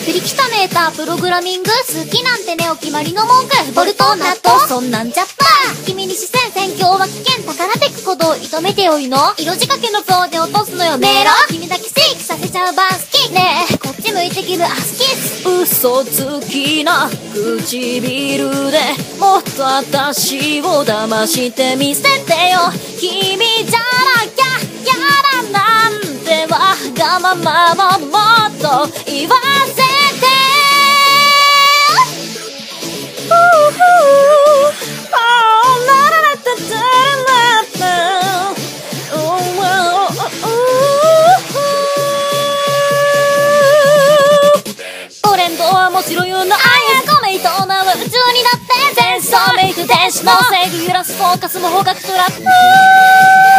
振り汚ねえたプログラミング好きなんてねお決まりの文句ボルトナットそんなんじゃった君に視線宣教は危険宝テク鼓動射止めてよいの色仕掛けのフローで落とすのよメロ君だけシークさせちゃうバー好きねえこっち向いて気分アスキス嘘つきな唇でもっと私を騙してみせてよ君じゃなきゃやだなんてわがままももっと言わせてトレンドはもちろん言うのあやこめいとなる宇宙にだって前奏メイク天使の制御揺らすフォーカスも方角トラップ